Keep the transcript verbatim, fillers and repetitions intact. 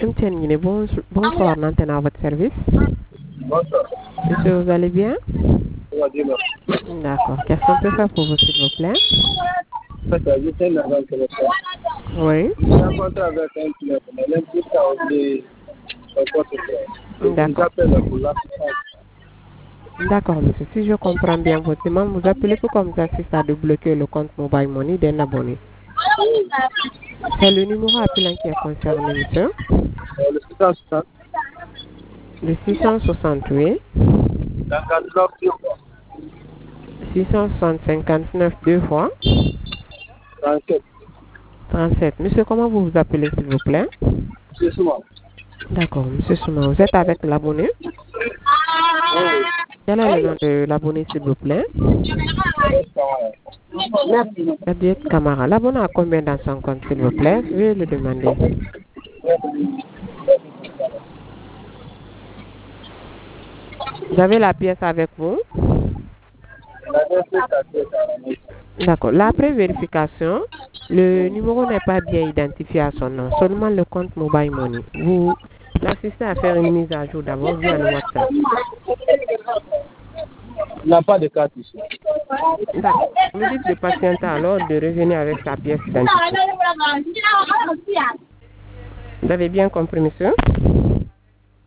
M T N Guinée, bon, bonsoir, Nantenne à votre service. Bonsoir. Monsieur, vous allez bien? On va dire là. D'accord. Qu'est-ce qu'on peut faire pour vous, s'il vous plaît? En fait, j'étais une agent téléphone. Oui. J'ai un contrat avec un client, mais même plus ça, on dit un contrat. D'accord. J'appelle pour l'assistance. D'accord, monsieur. Si je comprends bien votre demande, vous appelez pour qu'on vous assiste à débloquer le compte Mobile Money d'un abonné. C'est le numéro appelant qui est concerné, monsieur. Le six cent soixante. Le six cent soixante-huit. cinquante-neuf deux fois. six cent soixante cinquante-neuf deux fois. trente-sept. trente-sept. Monsieur, comment vous vous appelez, s'il vous plaît? C'est souvent. D'accord, monsieur Souma, vous êtes avec l'abonné? Oui. Quel est le nom de l'abonné, s'il vous plaît? Merci. Abdiet Camara. L'abonné a combien dans son compte, s'il vous plaît? Je vais le demander. Vous avez la pièce avec vous? D'accord. La pré-vérification, le numéro n'est pas bien identifié à son nom, seulement le compte Mobile Money. Vous l'assistez à faire une mise à jour d'abord via le WhatsApp. Il n'a pas de carte ici. D'accord. Vous dites de patienter alors de revenir avec sa pièce d'identité. Vous avez bien compris, monsieur?